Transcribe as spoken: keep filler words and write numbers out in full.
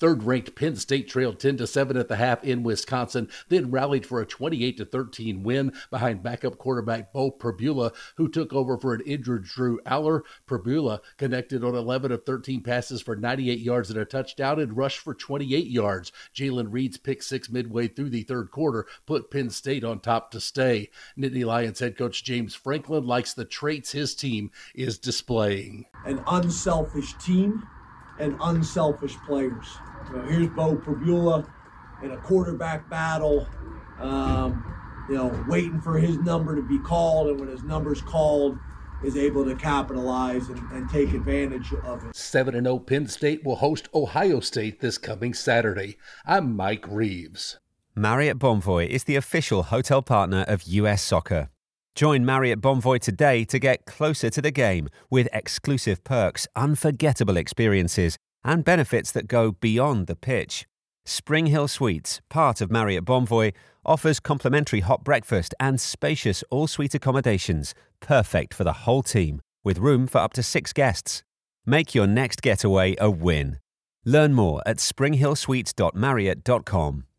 Third-ranked Penn State trailed ten to seven at the half in Wisconsin, then rallied for a twenty-eight to thirteen win behind backup quarterback Bo Pribula, who took over for an injured Drew Aller. Pribula connected on eleven of thirteen passes for ninety-eight yards and a touchdown and rushed for twenty-eight yards. Jalen Reed's pick six midway through the third quarter put Penn State on top to stay. Nittany Lions head coach James Franklin likes the traits his team is displaying. An unselfish team and unselfish players. You know, here's Bo Pribula in a quarterback battle, um, you know, waiting for his number to be called, and when his number's called, is able to capitalize and, and take advantage of it. seven and oh Penn State will host Ohio State this coming Saturday. I'm Mike Reeves. Marriott Bonvoy is the official hotel partner of U S Soccer. Join Marriott Bonvoy today to get closer to the game with exclusive perks, unforgettable experiences, and benefits that go beyond the pitch. Spring Hill Suites, part of Marriott Bonvoy, offers complimentary hot breakfast and spacious all-suite accommodations, perfect for the whole team, with room for up to six guests. Make your next getaway a win. Learn more at spring hill suites dot marriott dot com.